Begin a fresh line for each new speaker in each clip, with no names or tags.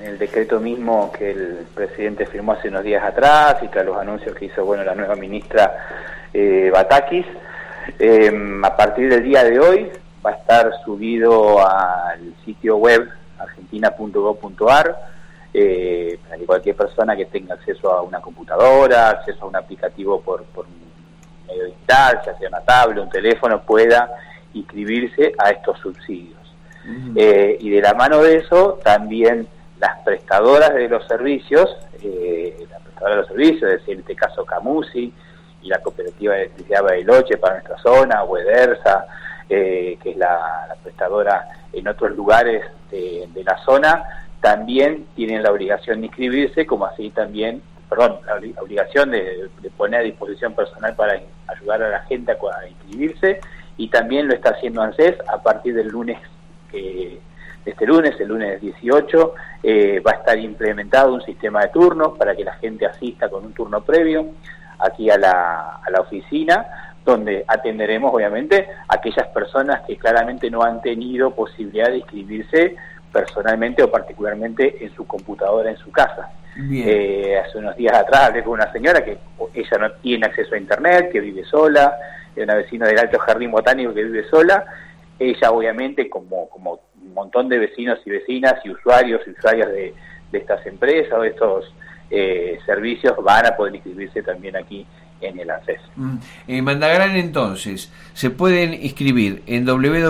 el decreto mismo que el presidente firmó hace unos días atrás y tras los anuncios que hizo la nueva ministra Batakis. A partir del día de hoy va a estar subido al sitio web argentina.gov.ar para que cualquier persona que tenga acceso a una computadora, acceso a un aplicativo por medio digital, ya sea una tablet, un teléfono, pueda inscribirse a estos subsidios. Y de la mano de eso, también las prestadoras de los servicios, es decir, en este caso Camusi y la Cooperativa de Electricidad Bariloche para nuestra zona, o Edersa, que es la prestadora en otros lugares de la zona, también tienen la obligación de inscribirse, como así también, la obligación de poner a disposición personal para ayudar a la gente a inscribirse, y también lo está haciendo ANSES a partir del lunes, el lunes 18, va a estar implementado un sistema de turnos para que la gente asista con un turno previo aquí a la oficina, donde atenderemos obviamente a aquellas personas que claramente no han tenido posibilidad de inscribirse personalmente o particularmente en su computadora en su casa. Hace unos días atrás hablé con una señora que ella no tiene acceso a internet, que vive sola, una vecina del Alto Jardín Botánico que vive sola. Ella obviamente, como un montón de vecinos y vecinas y usuarios y usuarias de estas empresas o de estos servicios, van a poder inscribirse también aquí en el ANSES.
Mandagrán, entonces, se pueden inscribir en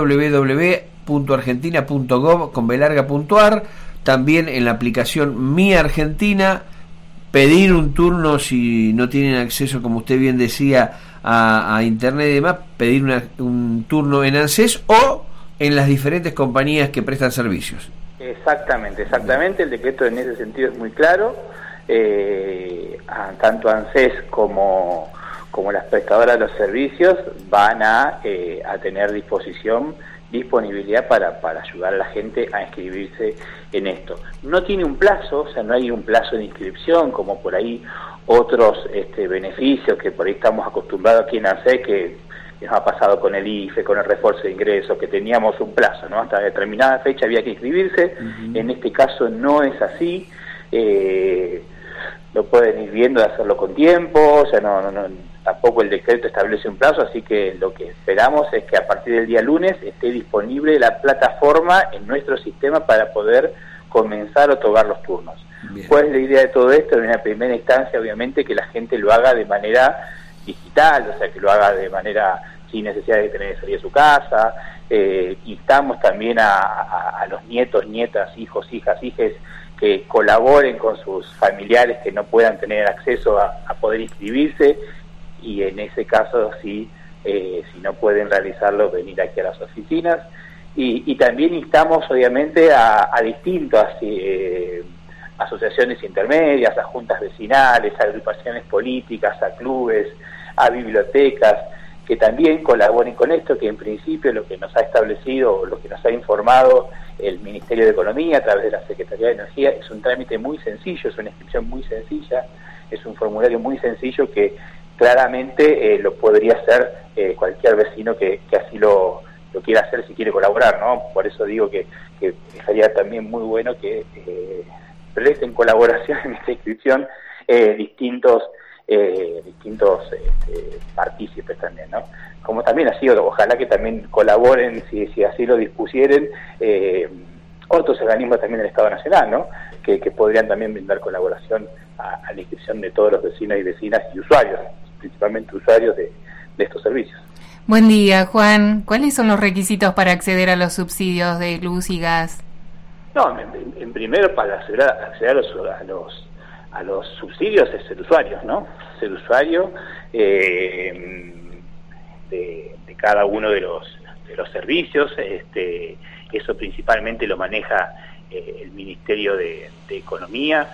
www.argentina.gov.ar, también en la aplicación Mi Argentina, pedir un turno si no tienen acceso, como usted bien decía, a internet y demás, pedir un turno en ANSES o en las diferentes compañías que prestan servicios. Exactamente.
El decreto en ese sentido es muy claro. Tanto ANSES como las prestadoras de los servicios van a tener disponibilidad para ayudar a la gente a inscribirse en esto. No tiene un plazo, no hay un plazo de inscripción como por ahí otros beneficios que por ahí estamos acostumbrados aquí en ANSES, que nos ha pasado con el IFE, con el refuerzo de ingresos, que teníamos un plazo, ¿no? Hasta determinada fecha había que inscribirse. En este caso no es así. Lo pueden ir viendo de hacerlo con tiempo, tampoco el decreto establece un plazo, así que lo que esperamos es que a partir del día lunes esté disponible la plataforma en nuestro sistema para poder comenzar a otorgar los turnos. Bien. ¿Cuál es la idea de todo esto? En una primera instancia, obviamente, que la gente lo haga de manera digital, o sea, que lo haga de manera sin necesidad de tener que salir de su casa. Instamos también a los nietos, nietas, hijos, hijas, hijes, que colaboren con sus familiares que no puedan tener acceso a poder inscribirse, y en ese caso si no pueden realizarlo, venir aquí a las oficinas. Y también instamos obviamente a distintas asociaciones intermedias, a juntas vecinales, a agrupaciones políticas, a clubes, a bibliotecas, que también colaboren con esto, que en principio lo que nos ha establecido, lo que nos ha informado el Ministerio de Economía a través de la Secretaría de Energía, es un trámite muy sencillo, es una inscripción muy sencilla, es un formulario muy sencillo que claramente lo podría hacer cualquier vecino que así lo quiera hacer, si quiere colaborar, ¿no? Por eso digo que estaría también muy bueno que presten colaboración en esta inscripción distintos partícipes también, ¿no? Como también ha sido, ojalá que también colaboren, si así lo dispusieren, otros organismos también del Estado Nacional, ¿no? Que podrían también brindar colaboración a la inscripción de todos los vecinos y vecinas y usuarios, principalmente usuarios de estos servicios.
Buen día, Juan. ¿Cuáles son los requisitos para acceder a los subsidios de luz y gas?
No, en primero, para acceder a los subsidios es ser usuario, ¿no? Ser usuario de cada uno de los servicios. Eso principalmente lo maneja el Ministerio de Economía,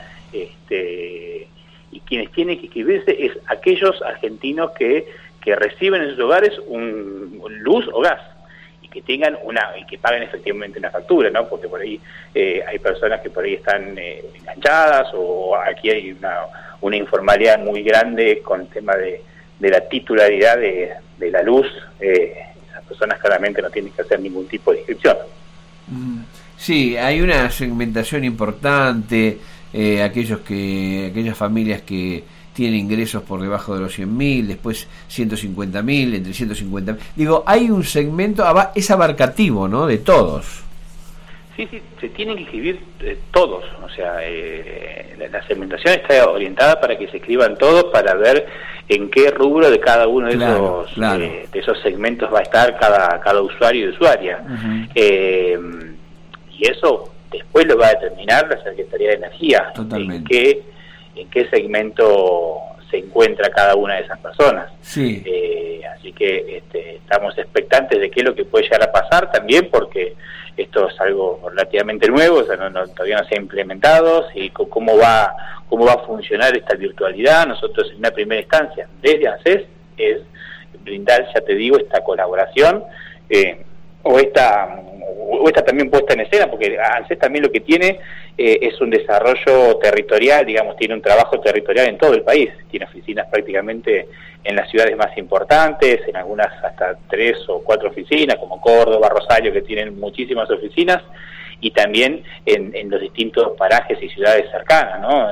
y quienes tienen que inscribirse es aquellos argentinos que reciben en sus hogares un luz o gas, y que tengan y que paguen efectivamente una factura, ¿no? Porque por ahí hay personas que por ahí están enganchadas, o aquí hay una informalidad muy grande con el tema de la titularidad de la luz. Esas personas claramente no tienen que hacer ningún tipo de inscripción.
Sí, hay una segmentación importante, aquellas familias que tienen ingresos por debajo de los 100.000, después 150.000, entre 150.000. Digo, hay un segmento, es abarcativo, ¿no?, de todos.
Sí, se tienen que escribir todos, o sea, la segmentación está orientada para que se escriban todos, para ver en qué rubro de cada uno de de esos segmentos va a estar cada usuario y usuaria. Y eso después lo va a determinar la Secretaría de Energía.
Totalmente.
En qué segmento se encuentra cada una de esas personas.
Sí.
Así que estamos expectantes de qué es lo que puede llegar a pasar también, porque esto es algo relativamente nuevo, o sea, todavía no se ha implementado, ¿sí? cómo va a funcionar esta virtualidad. Nosotros en una primera instancia desde ANSES es brindar, ya te digo, esta colaboración o esta también puesta en escena, porque ANSES también lo que tiene es un desarrollo territorial, digamos, tiene un trabajo territorial en todo el país, tiene oficinas prácticamente en las ciudades más importantes, en algunas hasta 3 o 4 oficinas, como Córdoba, Rosario, que tienen muchísimas oficinas, y también en los distintos parajes y ciudades cercanas, ¿no?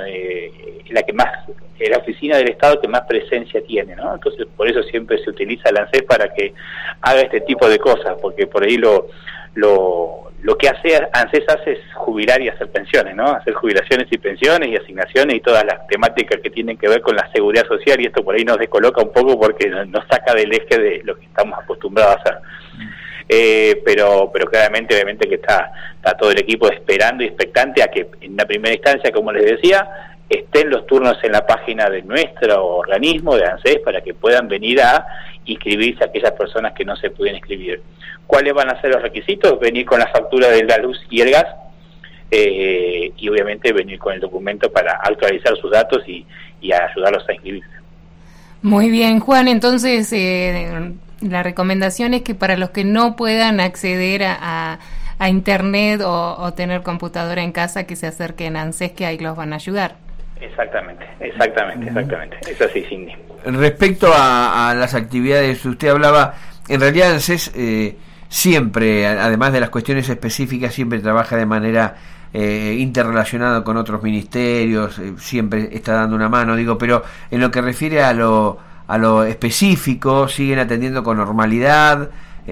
La oficina del Estado que más presencia tiene, ¿no? Entonces, por eso siempre se utiliza el ANSES para que haga este tipo de cosas, porque por ahí lo que ANSES hace es jubilar y hacer pensiones, ¿no? Hacer jubilaciones y pensiones y asignaciones y todas las temáticas que tienen que ver con la seguridad social, y esto por ahí nos descoloca un poco porque nos saca del eje de lo que estamos acostumbrados a hacer. Pero claramente, obviamente que está todo el equipo esperando y expectante a que en la primera instancia, como les decía, estén los turnos en la página de nuestro organismo, de ANSES, para que puedan venir a inscribirse a aquellas personas que no se pueden inscribir. ¿Cuáles van a ser los requisitos? Venir con la factura de la luz y el gas, y obviamente venir con el documento para actualizar sus datos y ayudarlos a inscribirse.
Muy bien, Juan, entonces la recomendación es que para los que no puedan acceder a internet o tener computadora en casa, que se acerquen a ANSES, que ahí los van a ayudar.
Exactamente. Es así, Cindy.
Respecto a las actividades, usted hablaba, en realidad ANSES siempre, además de las cuestiones específicas, siempre trabaja de manera interrelacionada con otros ministerios, siempre está dando una mano, digo, pero en lo que refiere a lo específico, siguen atendiendo con normalidad,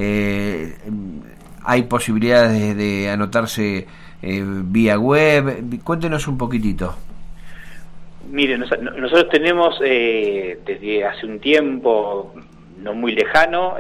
hay posibilidades de anotarse vía web. Cuéntenos un poquitito.
Mire, nosotros tenemos desde hace un tiempo no muy lejano,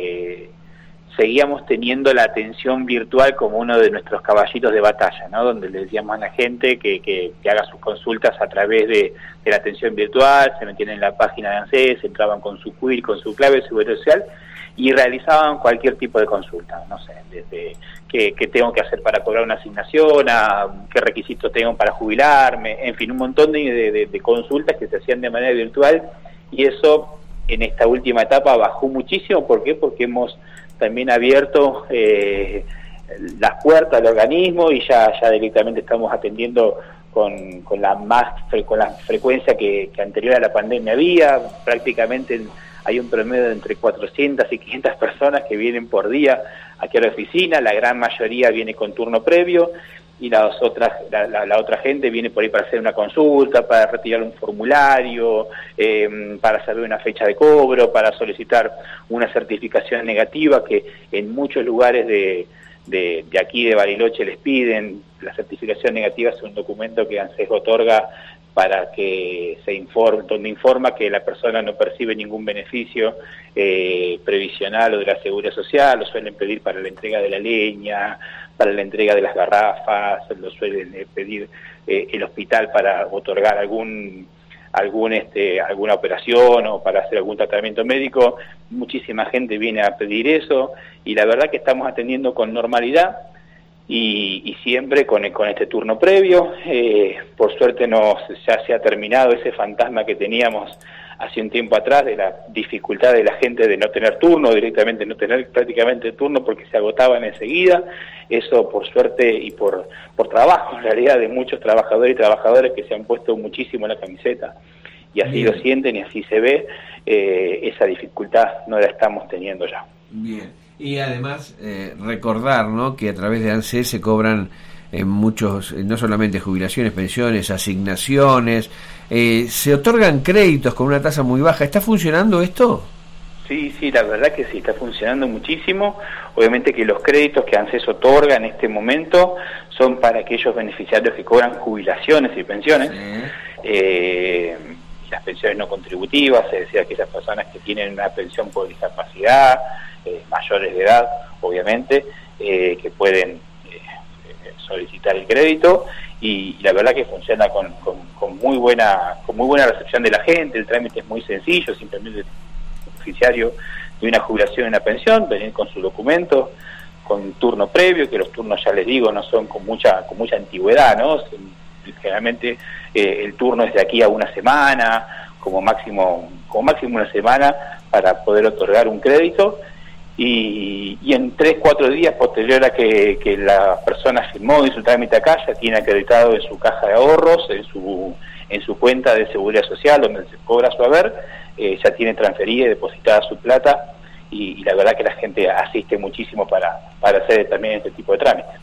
seguíamos teniendo la atención virtual como uno de nuestros caballitos de batalla, ¿no? Donde le decíamos a la gente que haga sus consultas a través de la atención virtual, se metían en la página de ANSES, entraban con su CUIR, con su clave de seguridad social y realizaban cualquier tipo de consulta, no sé, desde qué tengo que hacer para cobrar una asignación, a qué requisitos tengo para jubilarme, en fin, un montón de consultas que se hacían de manera virtual, y eso en esta última etapa bajó muchísimo. ¿Por qué? Porque hemos también abierto las puertas al organismo y ya directamente estamos atendiendo con la frecuencia que anterior a la pandemia había. Prácticamente hay un promedio de entre 400 y 500 personas que vienen por día aquí a la oficina. La gran mayoría viene con turno previo, y la otra gente viene por ahí para hacer una consulta, para retirar un formulario, para saber una fecha de cobro, para solicitar una certificación negativa que en muchos lugares de aquí de Bariloche les piden. La certificación negativa es un documento que ANSES otorga para que se informe, donde informa que la persona no percibe ningún beneficio previsional o de la seguridad social. Lo suelen pedir para la entrega de la leña, para la entrega de las garrafas, lo suelen pedir el hospital para otorgar alguna operación o para hacer algún tratamiento médico. Muchísima gente viene a pedir eso, y la verdad que estamos atendiendo con normalidad y siempre con este turno previo. Por suerte ya se ha terminado ese fantasma que teníamos hace un tiempo atrás de la dificultad de la gente de no tener turno, directamente no tener prácticamente turno porque se agotaban enseguida. Eso por suerte y por trabajo en realidad de muchos trabajadores y trabajadoras que se han puesto muchísimo la camiseta y así
Bien.
Lo sienten y así se ve. Esa dificultad no la estamos teniendo ya.
Bien. Y además recordar, ¿no?, que a través de ANSES se cobran muchos, no solamente jubilaciones, pensiones, asignaciones, se otorgan créditos con una tasa muy baja. ¿Está funcionando esto?
Sí, la verdad que sí, está funcionando muchísimo. Obviamente que los créditos que ANSES otorga en este momento son para aquellos beneficiarios que cobran jubilaciones y pensiones. Sí. Las pensiones no contributivas, es decir, aquellas personas que tienen una pensión por discapacidad, mayores de edad, obviamente, que pueden solicitar el crédito, y la verdad que funciona con muy buena recepción de la gente. El trámite es muy sencillo, simplemente el beneficiario de una jubilación y una pensión, venir con su documento, con turno previo, que los turnos, ya les digo, no son con mucha antigüedad, ¿no? Generalmente el turno es de aquí a una semana, como máximo una semana, para poder otorgar un crédito, y en 3-4 días posterior a que la persona firmó y su trámite acá, ya tiene acreditado en su caja de ahorros, en su cuenta de seguridad social, donde se cobra su haber, ya tiene transferida y depositada su plata, y la verdad que la gente asiste muchísimo para hacer también este tipo de trámites.